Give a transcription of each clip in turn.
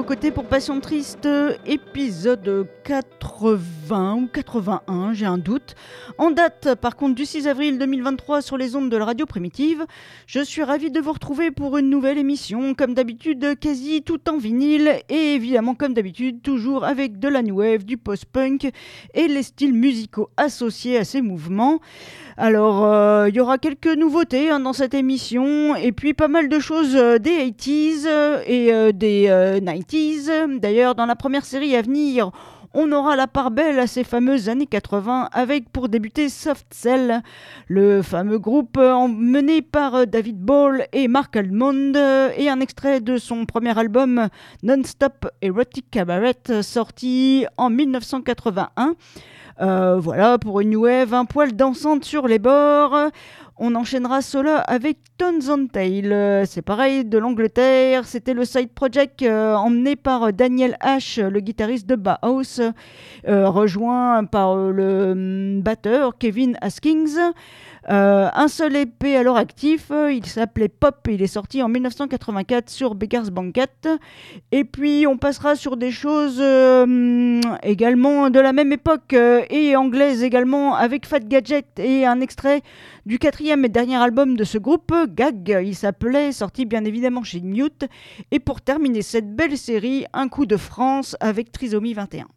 côtés pour Passion Triste, épisode 80 ou 81, j'ai un doute. En date, par contre, du 6 avril 2023 sur les ondes de la radio primitive. Je suis ravie de vous retrouver pour une nouvelle émission, comme d'habitude, quasi tout en vinyle, et évidemment, comme d'habitude, toujours avec de la new wave, du post-punk et les styles musicaux associés à ces mouvements. Alors, il y aura quelques nouveautés dans cette émission, et puis pas mal de choses des 80s et des 90s. D'ailleurs, dans la première série à venir, on aura la part belle à ces fameuses années 80, avec pour débuter Soft Cell, le fameux groupe mené par David Ball et Mark Almond, et un extrait de son premier album Non-Stop Erotic Cabaret, sorti en 1981. Voilà, pour une new wave un poil dansante sur les bords. On enchaînera cela avec Tones on Tail. C'est pareil, de l'Angleterre. C'était le side project emmené par Daniel Ash, le guitariste de Bauhaus, rejoint par le batteur Kevin Haskins. Un seul EP alors actif, il s'appelait Pop, il est sorti en 1984 sur Beggar's Banquet. Et puis on passera sur des choses également de la même époque et anglaises également, avec Fat Gadget et un extrait du quatrième et dernier album de ce groupe, Gag, il s'appelait, sorti bien évidemment chez Mute. Et pour terminer cette belle série, un coup de France avec Trisomie 21.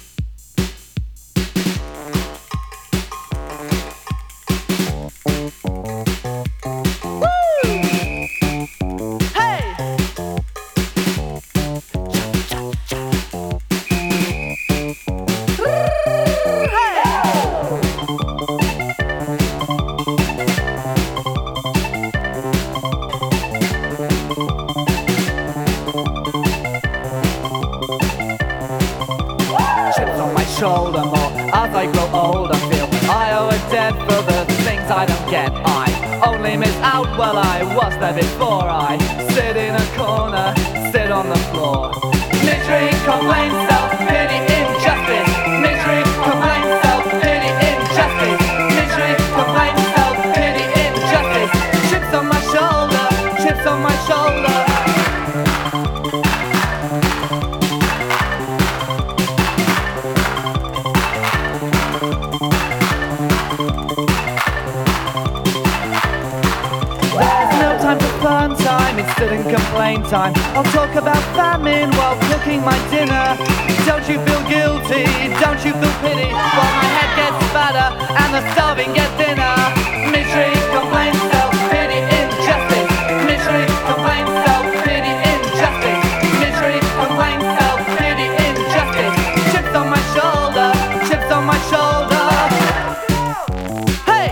Shoulder more as I grow old. I feel I owe a debt for the things I don't get. I only miss out while I was there before. I sit in a corner, sit on the floor. Misery, complaint, self-pity, injustice. Misery, complaint, self-pity, injustice. Misery, complaint, self-pity, injustice. Chips on my shoulder, chips on my shoulder. It's still in complaint time. I'll talk about famine while cooking my dinner. Don't you feel guilty? Don't you feel pity? While my head gets fatter and the starving get thinner. Misery, complaint, self-pity, injustice. Misery, complaint, self-pity, injustice. Misery, complaint, self-pity, injustice. Chips on my shoulder, chips on my shoulder. Hey!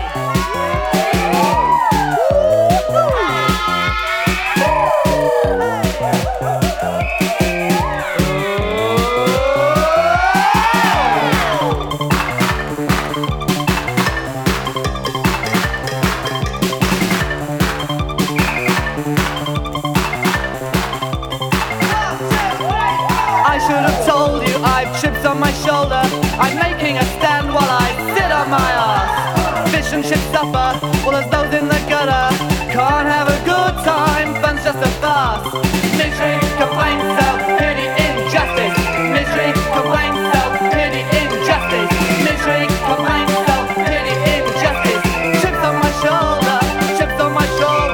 Chips on my shoulder, I'm making a stand while I sit on my ass. Fish and chips supper, well as those in the gutter. Can't have a good time, fun's just a farce. Misery, complaint, self-pity, injustice. Misery, complaint, self-pity, injustice. Misery, complaint, self-pity, injustice. Chips on my shoulder, chips on my shoulder.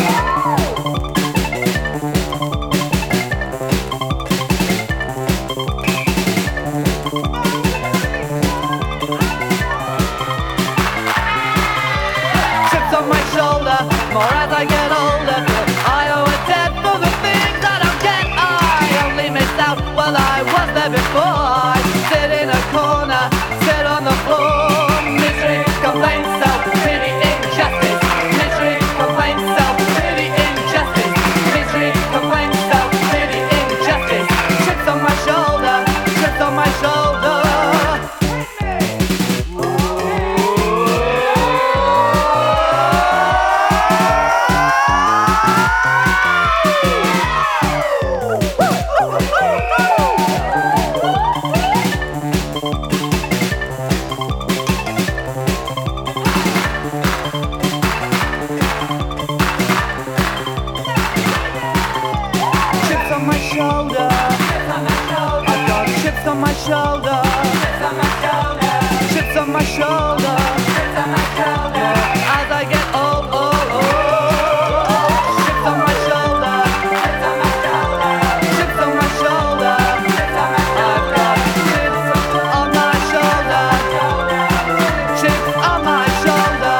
More as I get older, I owe a debt for the things I don't get. I only missed out while I was there before. I sit in a corner, sit on the floor. Misery, complaint, self-pity, injustice. Misery, complaint, self-pity, injustice. Misery, complaint, self-pity, injustice. Chips on my shoulder, chips on my shoulder. shoulder, chips on my shoulder, chips on my shoulder, chips on my shoulder. As I get old, chips on my shoulder, chips on my shoulder, chips on my shoulder, chips on my shoulder. I've got chips on my shoulder, chips on my shoulder.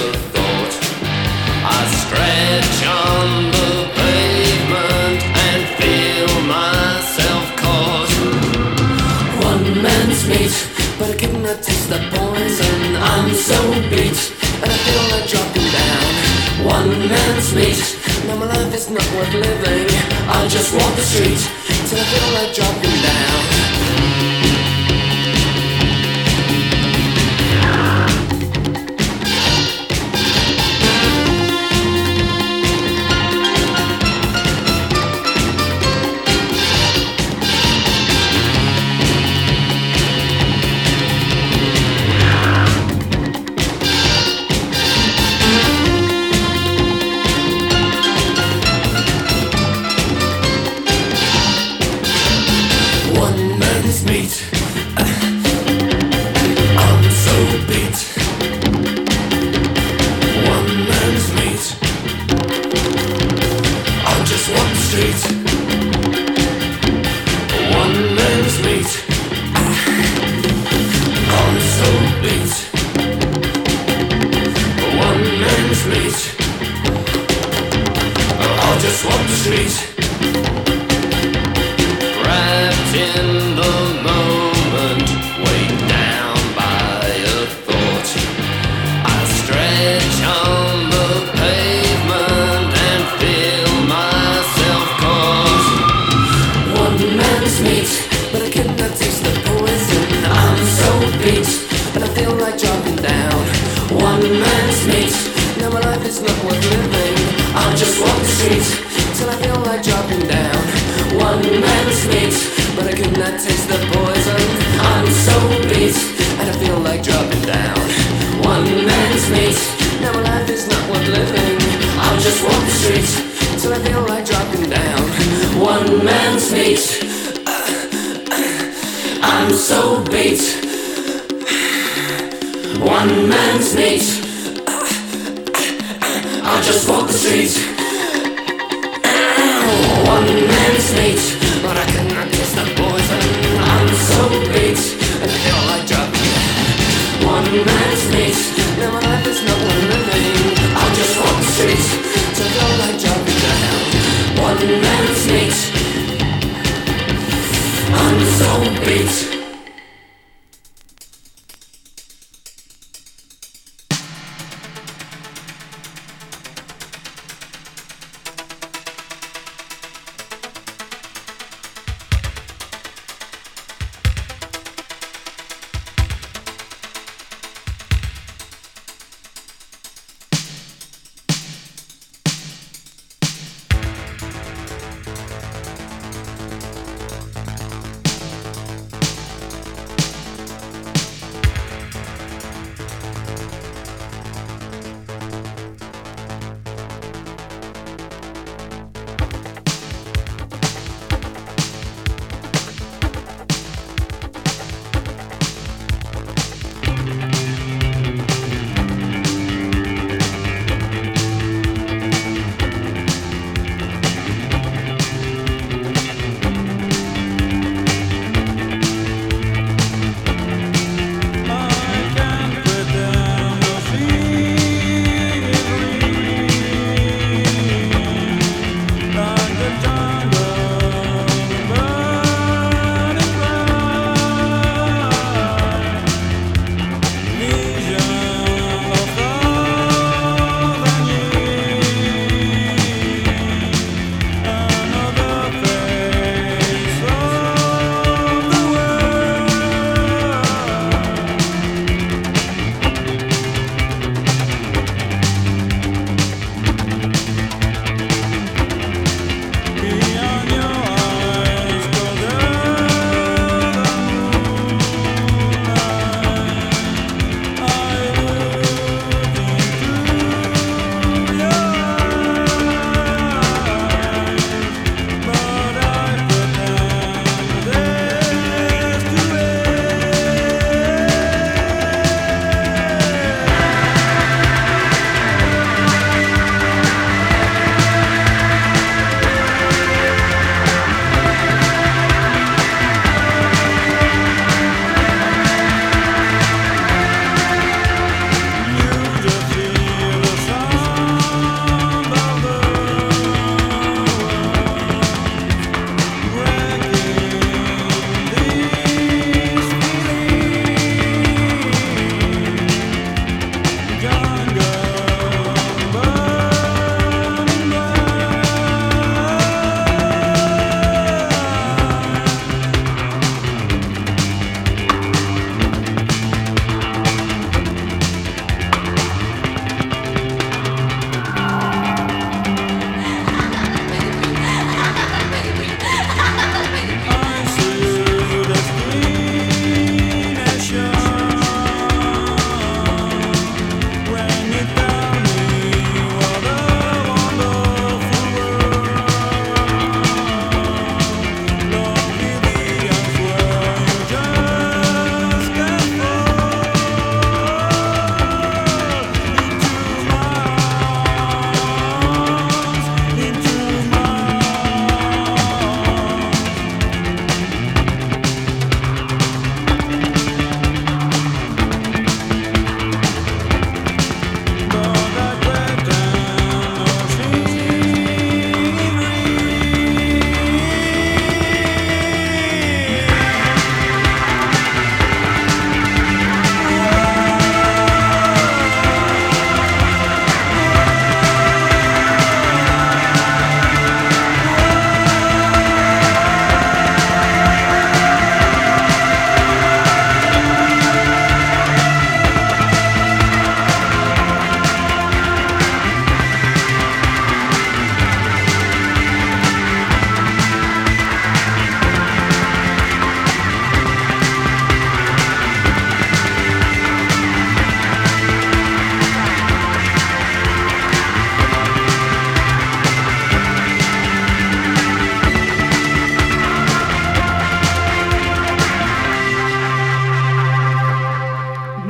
Stretch on the pavement and One man's meat, but I cannot taste the poison. I'm so beat, and I feel like dropping down. One man's meat, now my life is not worth living. I'll just walk the street till I feel like dropping down.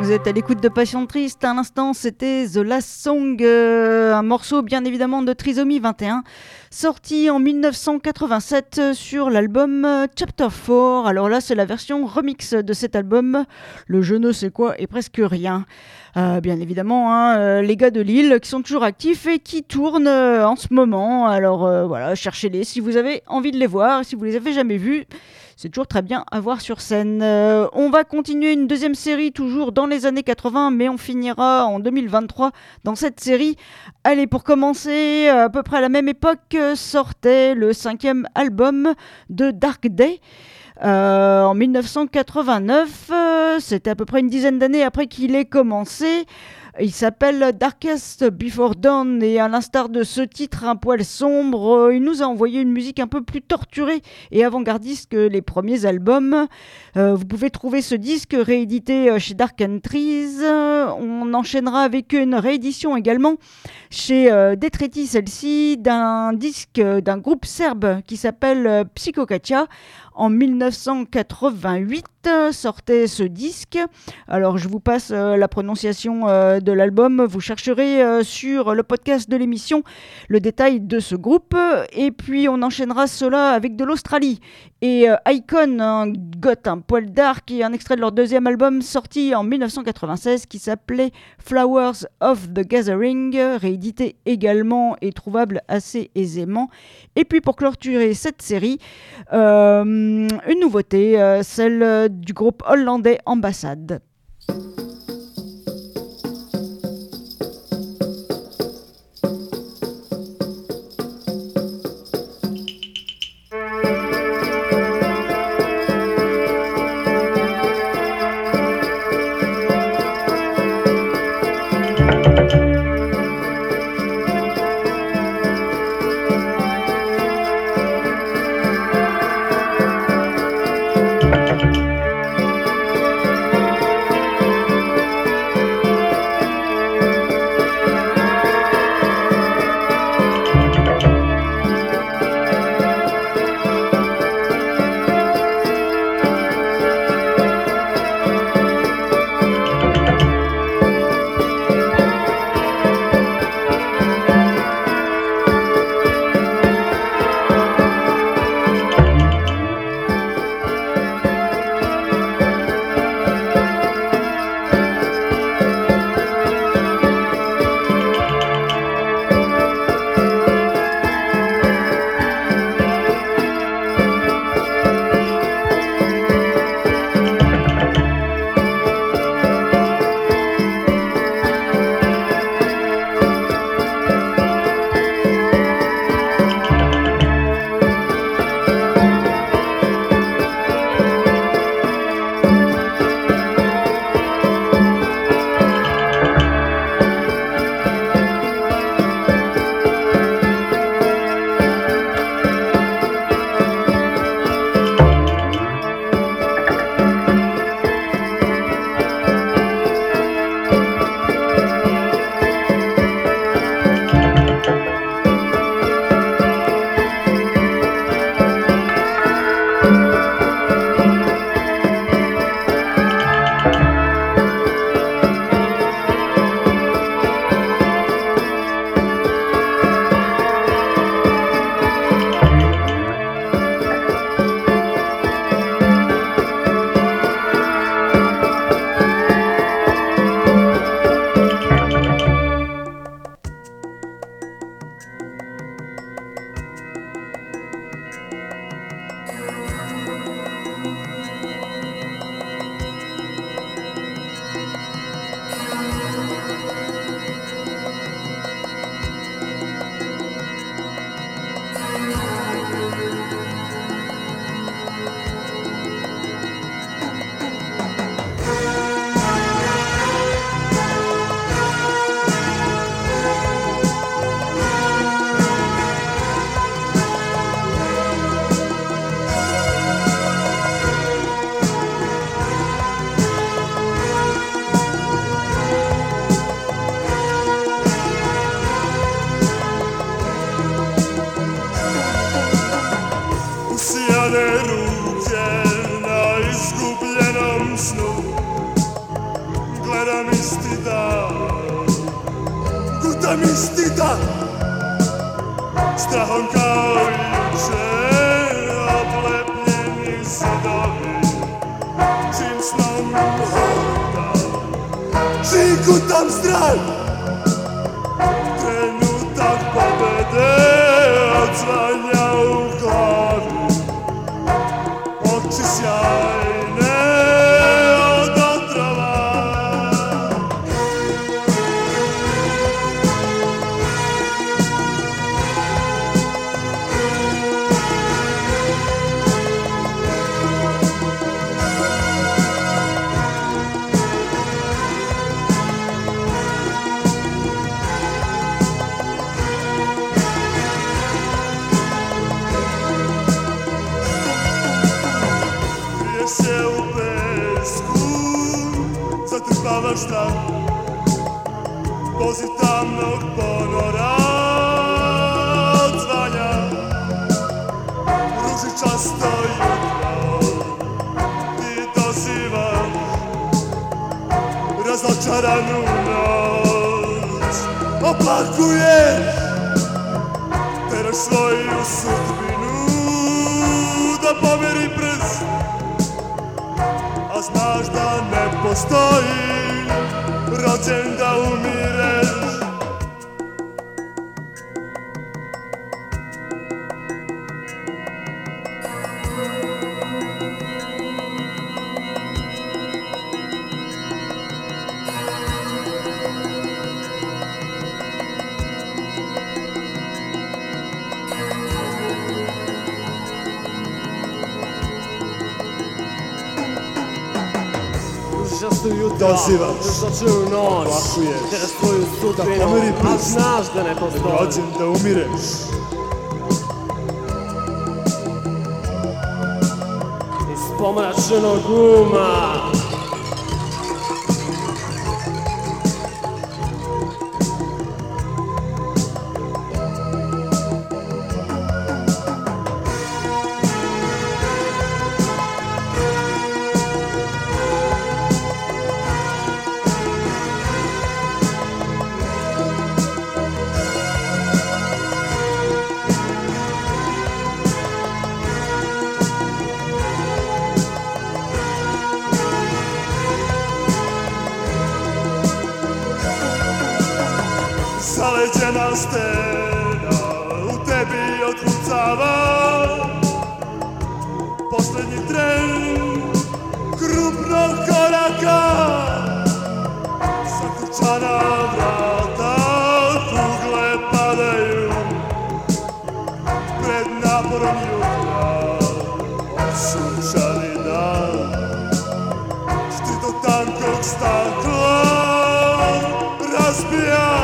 Vous êtes à l'écoute de Passion Triste. À l'instant, c'était The Last Song, un morceau bien évidemment de Trisomie 21, sorti en 1987 sur l'album Chapter 4. Alors là, c'est la version remix de cet album. Le je ne sais quoi et presque rien. Bien évidemment, hein, les gars de Lille qui sont toujours actifs et qui tournent en ce moment. Alors voilà, cherchez-les si vous avez envie de les voir, si vous les avez jamais vus. C'est toujours très bien à voir sur scène. On va continuer une deuxième série toujours dans les années 80, mais on finira en 2023 dans cette série. Allez, pour commencer, à peu près à la même époque, sortait le 5e album de Dark Day. En 1989, c'était à peu près une dizaine d'années après qu'il ait commencé. Il s'appelle Darkest Before Dawn et à l'instar de ce titre un poil sombre, il nous a envoyé une musique un peu plus torturée et avant-gardiste que les premiers albums. Vous pouvez trouver ce disque réédité chez Dark Entries. On enchaînera avec une réédition également chez Detreti, celle-ci, d'un disque d'un groupe serbe qui s'appelle Psychokatia. En 1988 sortait ce disque. Alors je vous passe la prononciation de l'album. Vous chercherez sur le podcast de l'émission le détail de ce groupe. Et puis on enchaînera cela avec de l'Australie. Et Icon, un goth, un poil dark, et un extrait de leur deuxième album sorti en 1996 qui s'appelait Flowers of the Gathering, réédité également et trouvable assez aisément. Et puis pour clôturer cette série, une nouveauté, celle du groupe hollandais Ambassade. sam isti dan, strahom kao juče, oblepljeni zidovi, čim snom hodam, čim kutam strah, trenutak pobede odzvanja u glavi, oči sjajne od otrova. Krije se u pesku, zatrpavaš tam, poziv tamnog ponora odzvanja, ružičasto jutro ti dozivaš razočaranu noć, oplakuješ, teraš svoju sudbinu da pomeri prst, a znaš da ne postoji rođen da umireš. Často jutro, Dozivaš, dočuju noć, oplakuješ, teraš svoju da sudbinu, pomeri a prst, znaš da ne postoji rođen da umireš. iz pomračenog uma. Zaleđena stena u tebi otkucava, poslednji tren krupnog koraka, zaključana vrata, kugle padaju pred naporom jutra, sunčani dan, štito tankog stakla razbija,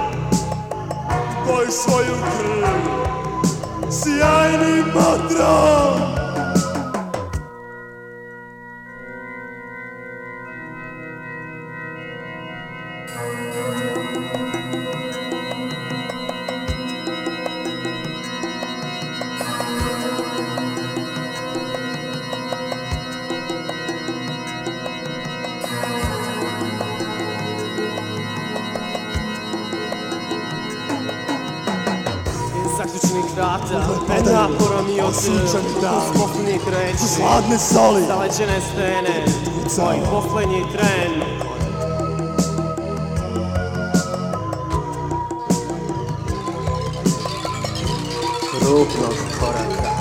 boji svoju krv sjajnim matrom. Zaključenih vrata, pred naporom i sunčani dan, uz poslednjih reči, Hladne soli, zaleđene stene, tvoj poslednji tren. Krupnog koraka.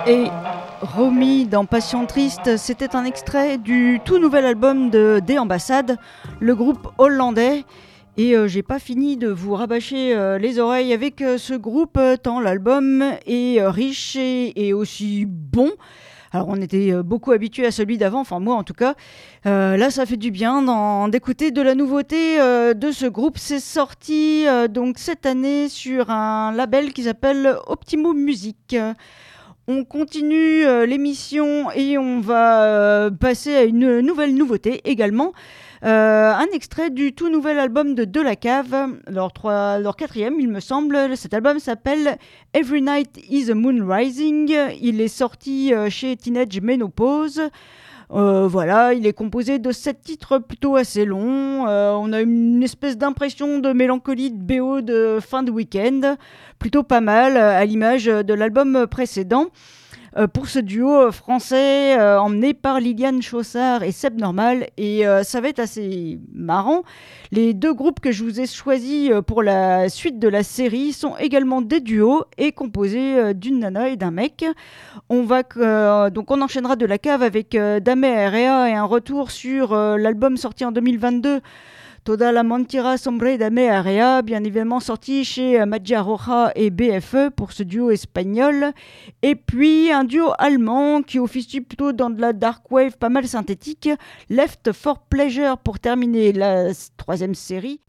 Et Romy dans Passion Triste, c'était un extrait du tout nouvel album des Ambassades, le groupe hollandais. Et j'ai pas fini de vous rabâcher les oreilles avec ce groupe, tant l'album est riche et aussi bon. Alors on était beaucoup habitués à celui d'avant, enfin moi en tout cas. Là ça fait du bien d'écouter de la nouveauté de ce groupe. C'est sorti donc cette année sur un label qui s'appelle Optimo Music. On continue l'émission et on va passer à une nouvelle nouveauté également. Un extrait du tout nouvel album de La Cave, leur quatrième il me semble. Cet album s'appelle Every Night is a Moon Rising. Il est sorti chez Teenage Menopause. Voilà, il est composé de 7 titres plutôt assez longs. On a une espèce d'impression de mélancolie de BO de fin de week-end, plutôt pas mal, à l'image de l'album précédent. Pour ce duo français emmené par Liliane Chaussard et Seb Normal, et ça va être assez marrant. Les deux groupes que je vous ai choisis pour la suite de la série sont également des duos et composés d'une nana et d'un mec. Donc on enchaînera de La Cave avec Dame Area et un retour sur l'album sorti en 2022 Toda la mentira sombre Dame Area, bien évidemment sorti chez Magia Roja et BFE pour ce duo espagnol. Et puis un duo allemand qui officie plutôt dans de la dark wave pas mal synthétique, Left for Pleasure pour terminer la troisième série.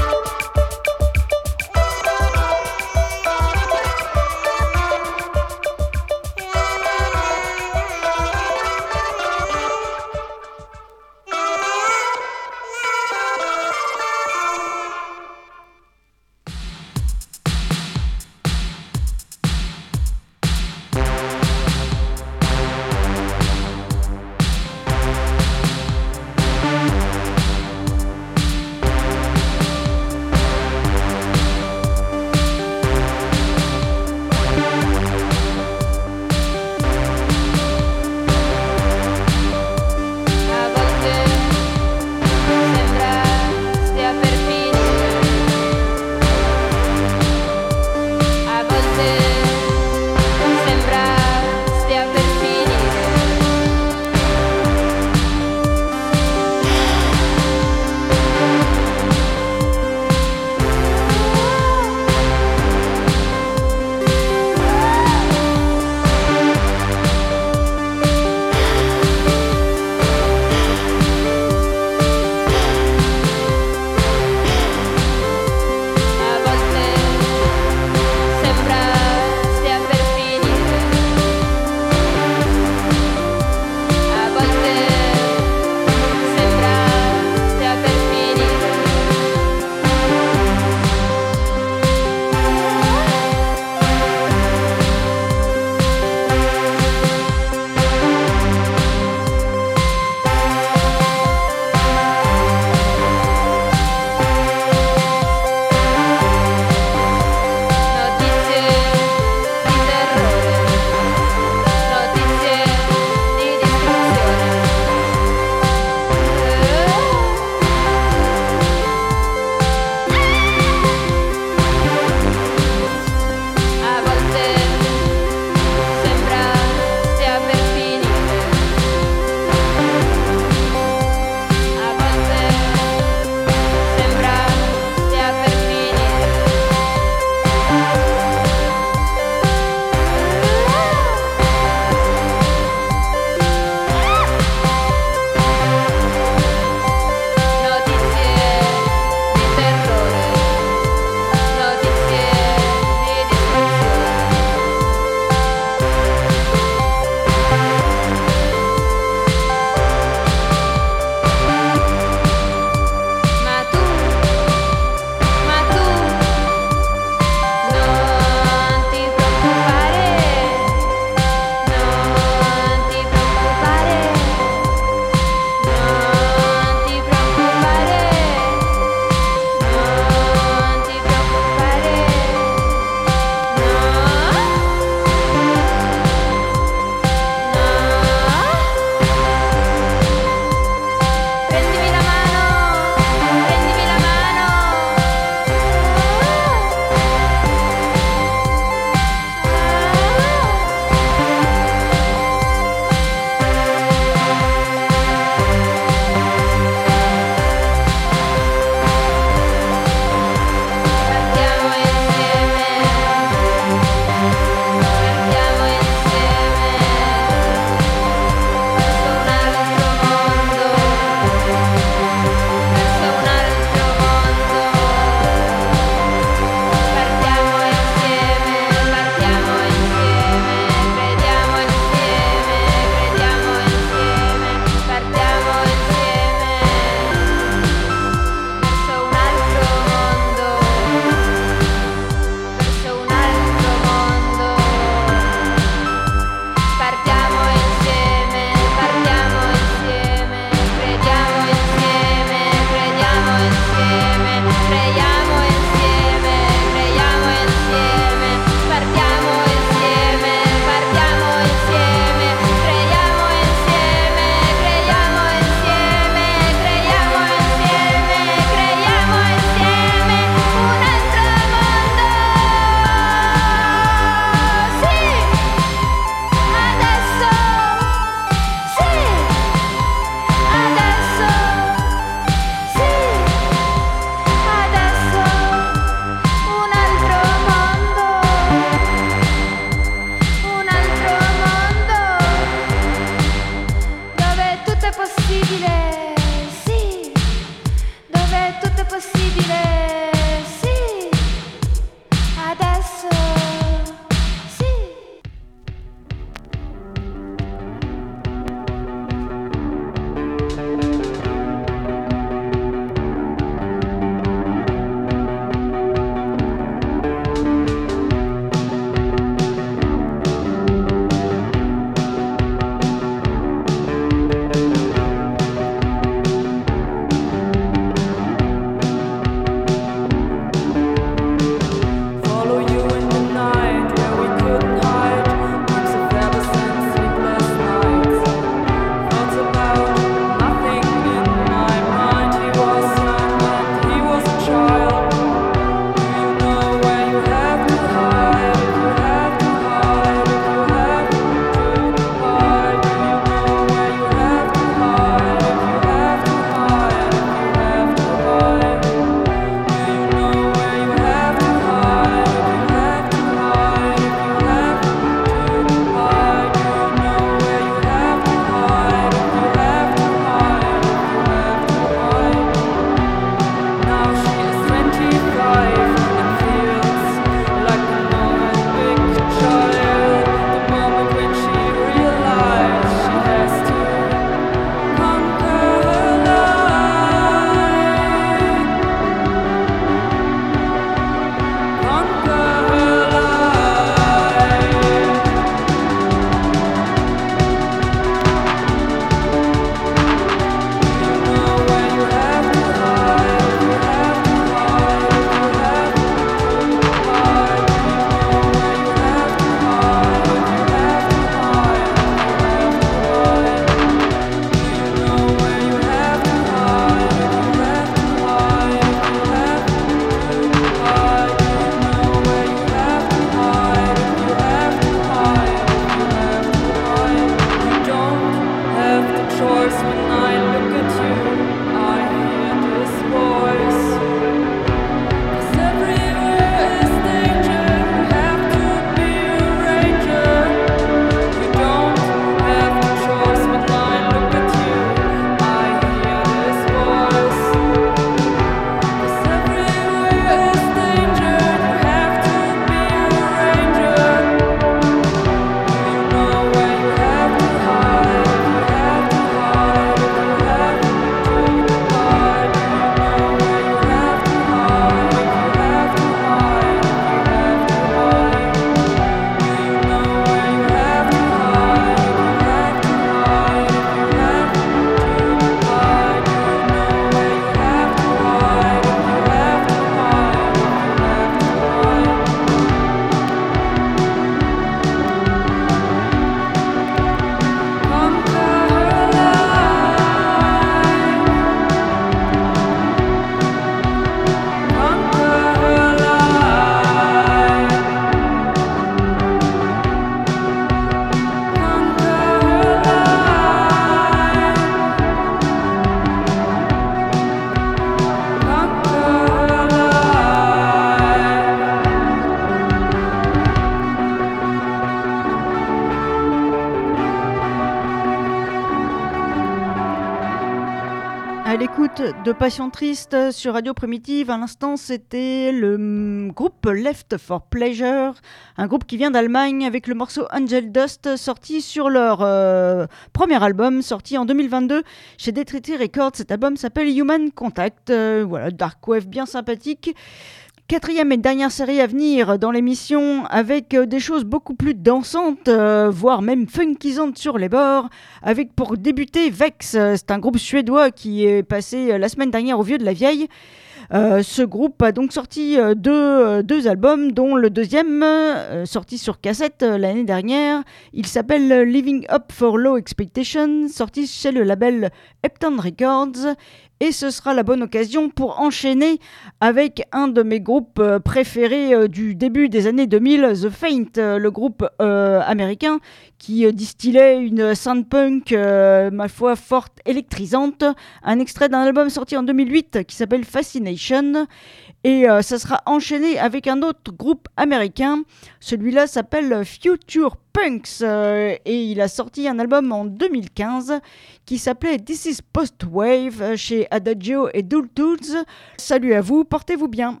l'écoute de Passion Triste sur Radio Primitive. À l'instant, c'était le groupe Left for Pleasure, un groupe qui vient d'Allemagne avec le morceau Angel Dust, sorti sur leur premier album, sorti en 2022 chez Detritus Records. Cet album s'appelle Human Contact. Voilà, dark wave bien sympathique. Quatrième et dernière série à venir dans l'émission avec des choses beaucoup plus dansantes, voire même funkisantes sur les bords, avec pour débuter Vex. C'est un groupe suédois qui est passé la semaine dernière au Vieux de la Vieille. Ce groupe a donc sorti deux albums, dont le deuxième, sorti sur cassette l'année dernière. Il s'appelle Living Up for Low Expectations, sorti chez le label Hepton Records. Et ce sera la bonne occasion pour enchaîner avec un de mes groupes préférés du début des années 2000, The Faint, le groupe américain qui distillait une soundpunk, ma foi, forte, électrisante. Un extrait d'un album sorti en 2008 qui s'appelle Fascination. Et ça sera enchaîné avec un autre groupe américain. Celui-là s'appelle Future Punks et il a sorti un album en 2015 qui s'appelait This is Post-Wave chez Adagio et Dual Tools. Salut à vous, portez-vous bien.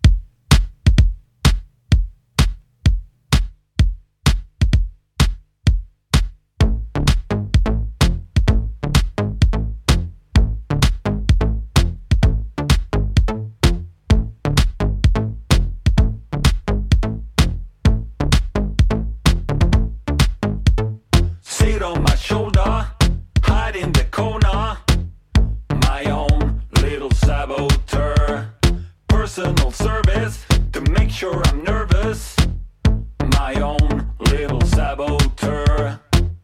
Personal service to make sure I'm nervous. My own little saboteur.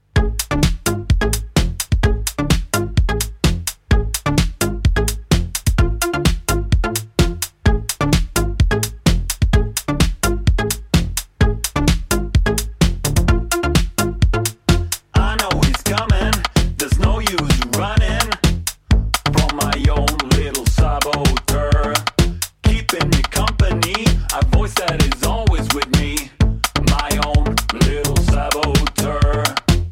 I know he's coming, there's no use running from my own little saboteur. Keeping me company, a voice that is always with me. My own little saboteur.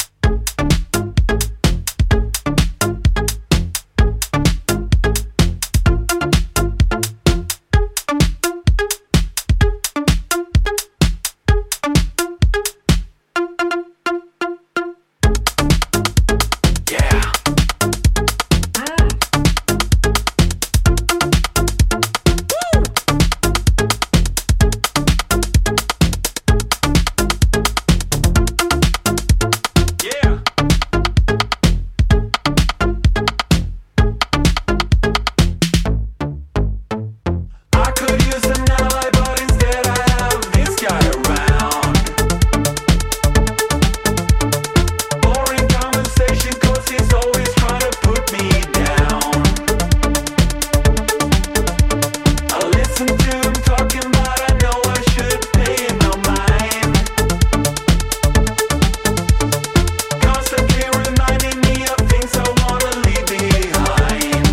Yeah. I could use an ally, but instead I have this guy around. Boring conversation, cause he's always trying to put me down. I listen to him talking, but I know I should pay him no mind. Constantly reminding me of things I wanna leave behind.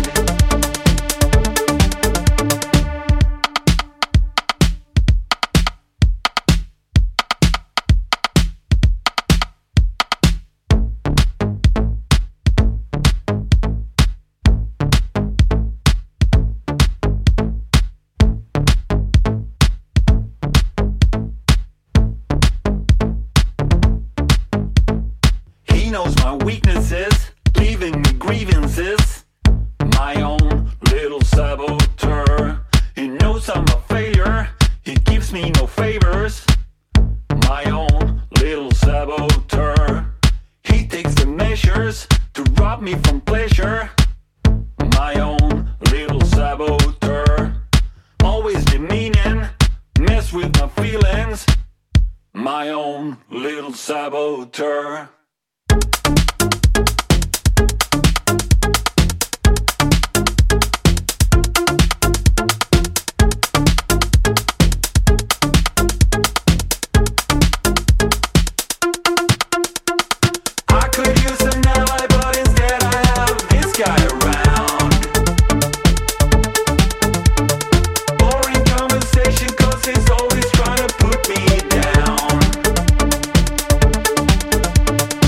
He knows my weaknesses, leaving me grievances. My own little saboteur. He knows I'm a failure, he gives me no favors. My own little saboteur. He takes the measures to rob me from pleasure. My own little saboteur. Always demeaning, mess with my feelings. My own little saboteur. I could use an ally, but instead I have this guy around. Boring conversation, cause he's always trying to put me down.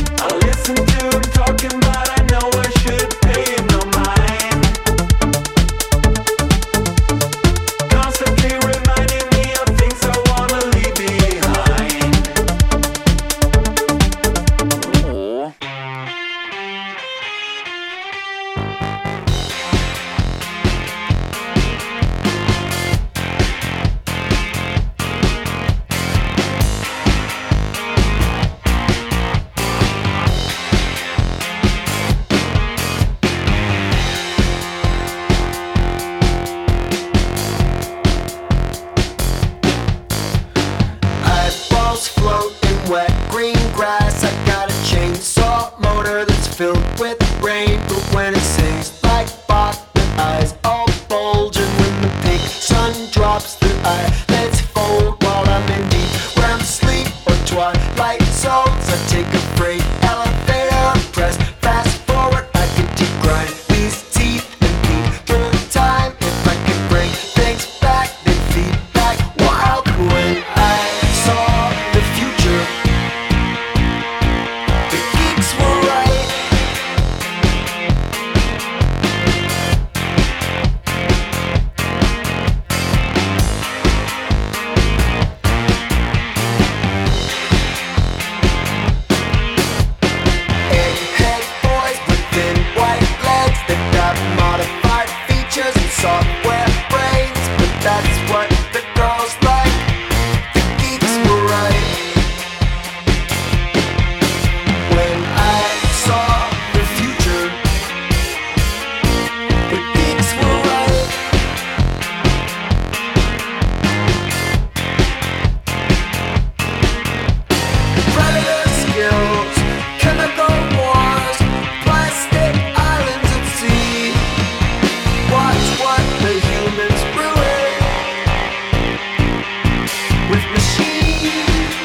brake, elevator, press, fast forward, I can deep grind, these teeth and beat through time. If I could bring things back, then feedback wild. When I saw the future, the geeks were right. Egghead boys with thin white legs that got modified features and software brains, but that's what the girls like. The geeks were right. When I saw the future, the geeks were right. Predator skills, chemical wars, plastic islands at sea. Watch what the humans ruin with machines.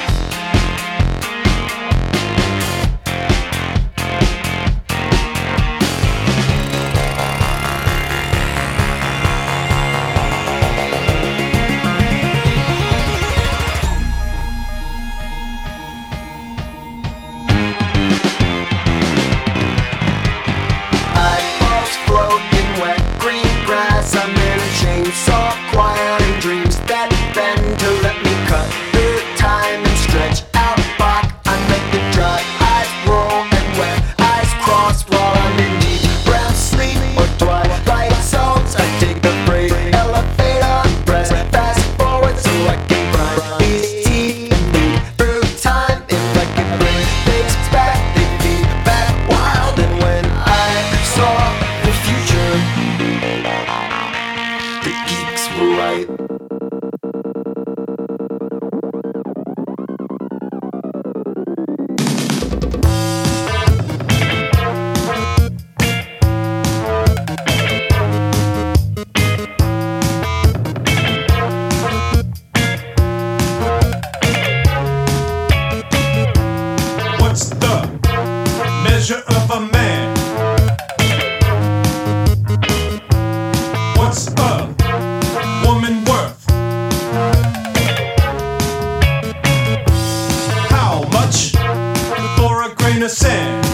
Eyeballs float in wet green grass. I'm in a chainsaw choir and dreams that bend to let me cut through time and stretch out Bach. I make the dry eyes roll and wet eyes cross while I'm in deep brown sleep or twilight zones. I take the freight elevator, press fast forward so I can grind these teeth and move through time. If I could bring things back, they'd be back wild. And when I saw the future, the geeks were right. What's the measure of a man? What's a woman worth? How much for a grain of sand?